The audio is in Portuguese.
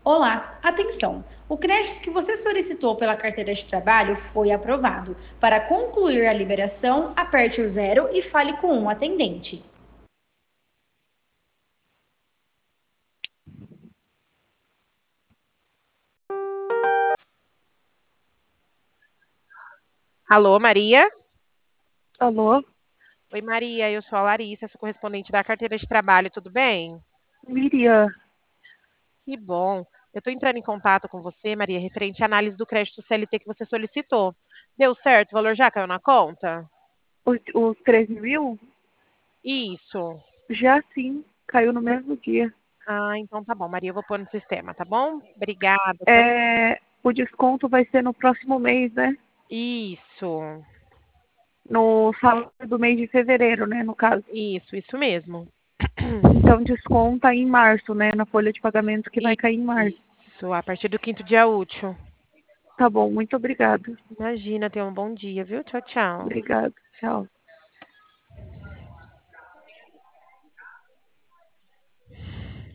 Olá, atenção! O crédito que você solicitou pela carteira de trabalho foi aprovado. Para concluir a liberação, aperte o zero e fale com um atendente. Alô, Maria? Alô, Oi, Maria, eu sou a Larissa, sou correspondente da carteira de trabalho, tudo bem? Miriam, Que bom. Eu estou entrando em contato com você, Maria, referente à análise do crédito CLT que você solicitou. Deu certo? O valor já caiu na conta? os 13 mil? Isso. Já sim, caiu no mesmo dia. Ah, então tá bom, Maria, eu vou pôr no sistema, tá bom? Obrigada. O desconto vai ser no próximo mês, né? Isso, No salário do mês de fevereiro, né, no caso. isso mesmo. Então desconta em março, né, na folha de pagamento que vai cair em março. Isso, a partir do quinto dia útil. Tá bom, muito obrigada. Imagina, tenha um bom dia, viu? Tchau, tchau. Obrigada, tchau.